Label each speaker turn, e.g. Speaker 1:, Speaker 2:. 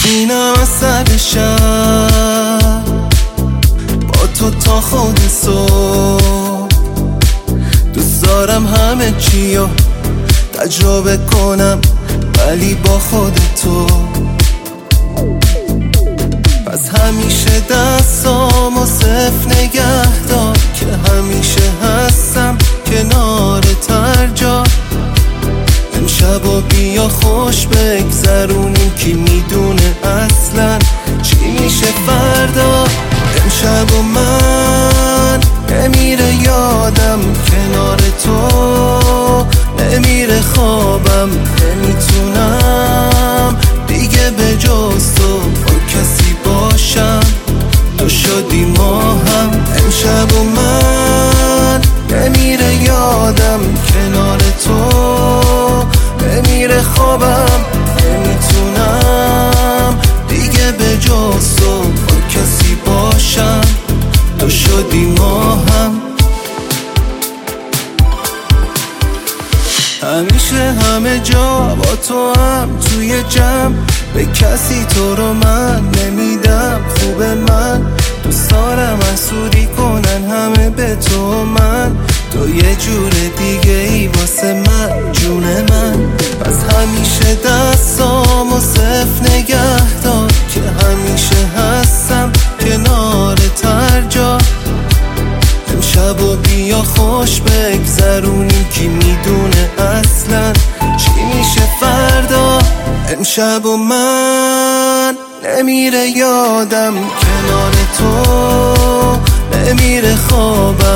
Speaker 1: میشینم از سر شب با تو تا خود صبح. دوست دارم همه چیو تجربه کنم ولی با خود تو. پس همیشه دستامو صفر نگه دار که همیشه هستم کنارت هر جا. امشبو بیا خوش بگذرونیم، کی میدونه اصلا چی میشه فردا. امشبو من نمیره یادم کنار تو، نمیره خوابم، نمیتونم دیگه به جز تو با کسی باشم. تو شدی ما هم. امشبو من نمیره یادم کنار تو، نمیره خوابم، نمیتونم دیگه به جز تو با کسی باشم. تو شدی ما هم. همیشه همه جا با تو هم، توی جمع به کسی تو رو من نمیدم. خوب من دوست دارم حسودی کنن همه به تو، من تو یه جور دیگه ای واسه من جون من. پس همیشه دستامو صفر نگه دار که همیشه هستم کنارت هر جا. امشبو بیا خوش بگذرونیم، کی میدونه اصلا چی میشه فردا. امشبو من نمیره یادم کنار تو، نمیره خوابم،